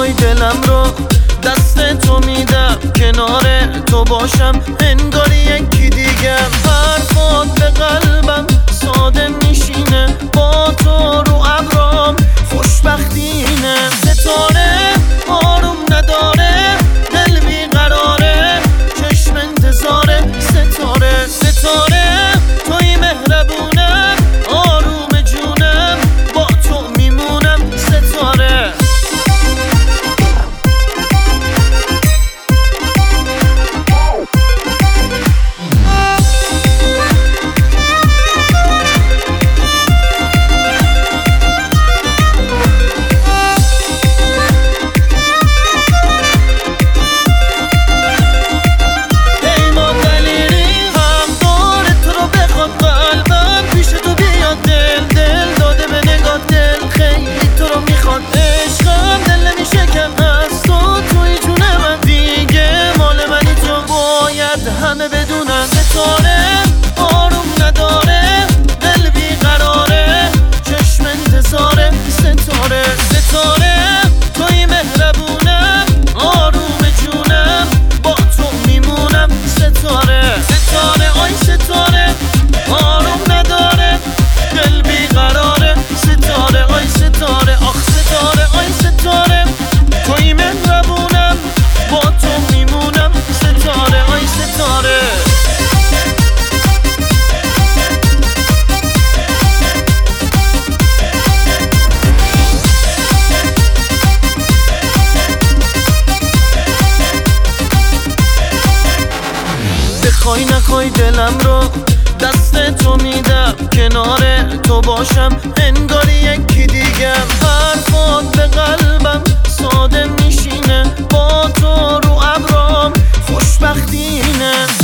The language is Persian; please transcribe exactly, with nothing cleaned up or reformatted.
نخوای دلم رو دست تو میدم، کنار تو باشم انگاری یکی دیگم. حرفات به قلبم ساده میشینه، با تو رو ابرام خوشبختینه. ستاره آروم نداره، دل بیقراره، چشم انتظاره. ستاره ستاره توی مهربونم، آروم جونم، با تو میمونم. ستاره همه بدونن. ستاره آروم نداره، دل بیقراره، چشم انتظاره. ستاره ستاره توی مهربونم، آروم جونم، با تو میمونم. ستاره ستاره آی ستاره آروم نداره، دل بیقراره. ستاره آی ستاره آخ ستاره آی ستاره توی مهربونم، با تو میمونم. ستاره آی ستاره بخوای نخوای دلم رو دست تو میدم، کنار تو باشم انگاری یکی دیگم. حرفات به قلبم ساده میشینه، با تو رو ابرام خوشبختینه.